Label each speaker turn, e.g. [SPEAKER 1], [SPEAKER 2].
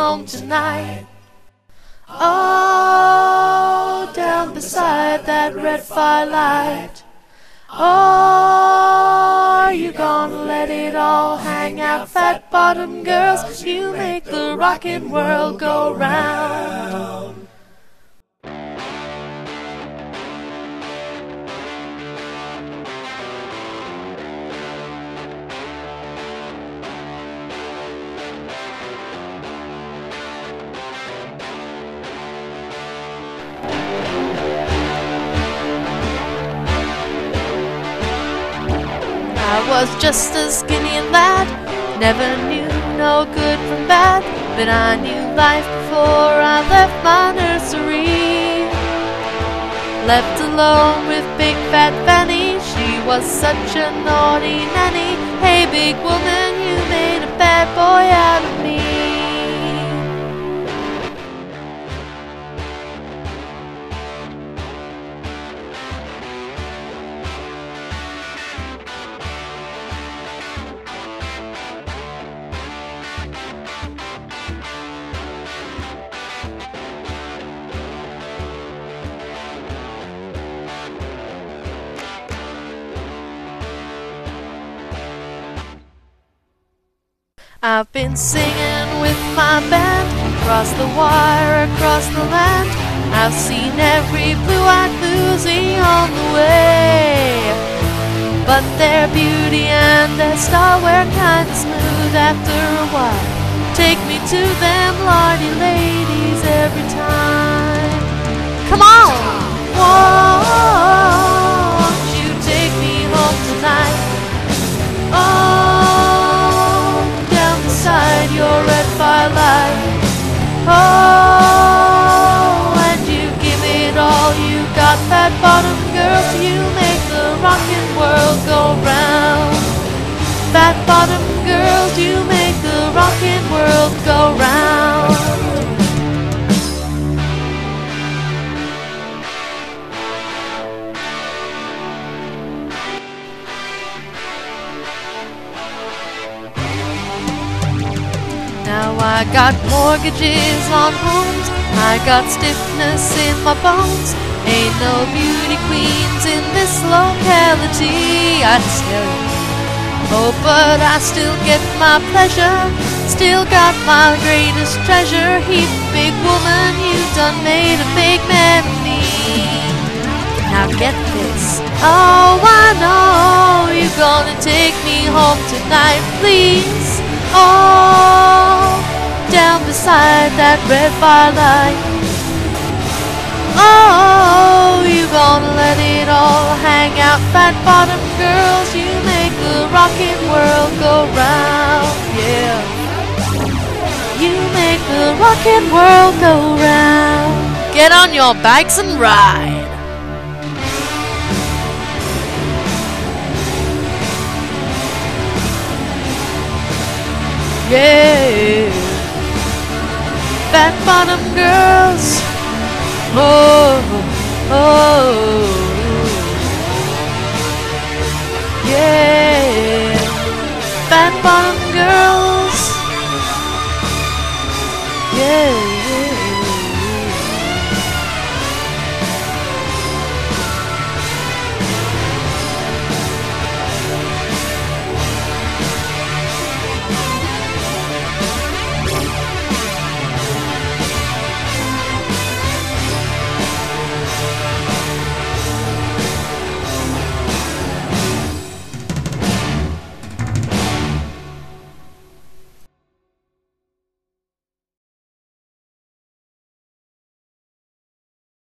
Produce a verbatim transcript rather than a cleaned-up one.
[SPEAKER 1] home tonight. Oh, down beside that red firelight. Oh, are you gonna let it all hang out? Fat bottom girls, you make the rockin' world go round. I was just a skinny lad, never knew no good from bad, but I knew life before I left my nursery. Left alone with big fat Fanny, she was such a naughty nanny. Hey big woman, you made a bad boy out of me. I've been singing with my band, across the wire, across the land. I've seen every blue-eyed boozy on the way, but their beauty and their style were kinda smooth after a while. Take me to them lardy ladies every time. Come on! Won't you take me home tonight? Oh, your red firelight. Oh, and you give it all you got. Fat bottom girls, you make the rockin' world go round. Fat bottom girls, you make the rockin' world go round. Now I got mortgages on homes, I got stiffness in my bones. Ain't no beauty queens in this locality, I just tell you. Oh, but I still get my pleasure, still got my greatest treasure. Heap big woman, you done made a big man of me. Now get this, oh I know you're gonna take me home tonight, please. Oh, down beside that red firelight. Oh, you gonna let it all hang out. Fat bottom girls, you make the rockin' world go round. Yeah, you make the rockin' world go round. Get on your bikes and ride. Yeah, fat bottom girls, oh.